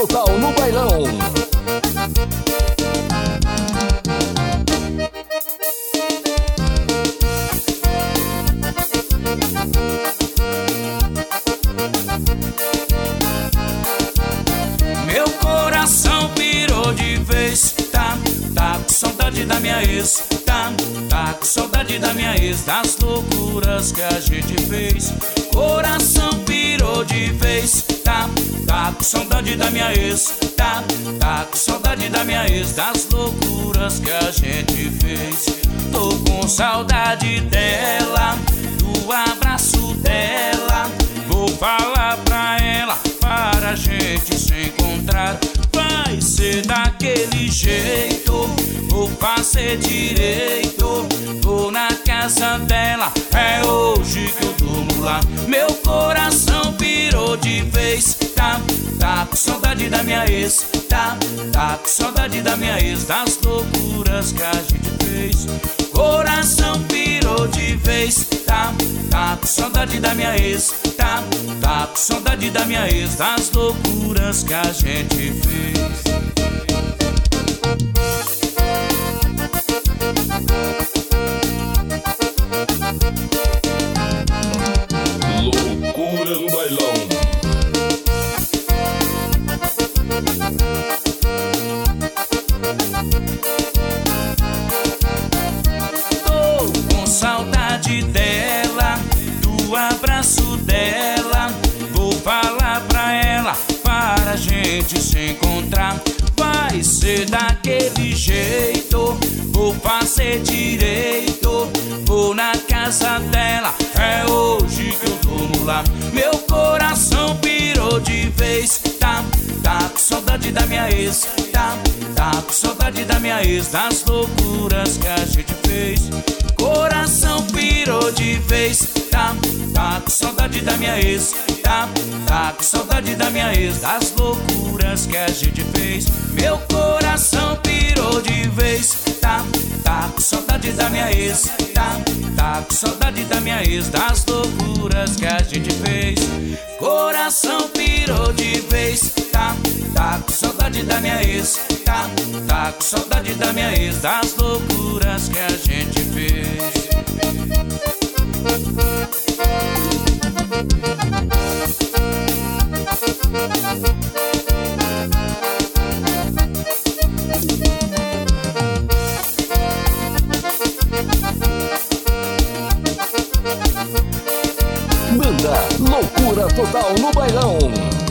total no bailão. Meu coração pirou de vez, tá com saudade da minha ex, tá com saudade da minha ex, das loucuras que a gente fez. Coração pirou de vez, tá com saudade da minha ex, tá com saudade da minha ex, das loucuras que a gente fez. Tô com saudade dela, do abraço dela. Vou falar pra ela para a gente se encontrar. Vai ser daquele jeito, vou fazer direito. Vou na casa dela, é hoje que eu durmo lá. Meu coração pirou de vez, tá com saudade da minha ex, tá com saudade da minha ex, das loucuras que a gente fez. Coração pirou de vez, tá com saudade da minha ex, tá com saudade da minha ex, das loucuras que a gente fez. Loucura no bailão. Tô com saudade dela, do abraço dela. Vou falar pra ela para a gente se encontrar. Vai ser daquele jeito, vou fazer direito. Vou na casa dela, é hoje que eu durmo lá. Meu coração pirou de vez, tá com saudade da minha ex, tá com saudade da minha ex, das loucuras que a gente fez. Coração pirou de vez, tá com saudade da minha ex, tá com saudade da minha ex, das loucuras que a gente fez. Meu coração pirou de vez, tá com saudade da minha ex, tá com saudade da minha ex, das loucuras que a gente fez. Coração pirou de vez, tá com saudade da minha ex, tá com saudade da minha ex, das loucuras que a gente fez. Banda Loucura Total no bailão.